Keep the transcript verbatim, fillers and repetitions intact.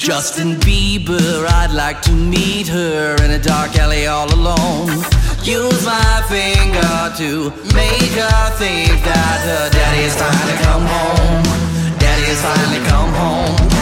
Justin Bieber, I'd like to meet her in a dark alley all alone. Use my finger to make her think that her daddy has finally come home. Daddy has finally come home.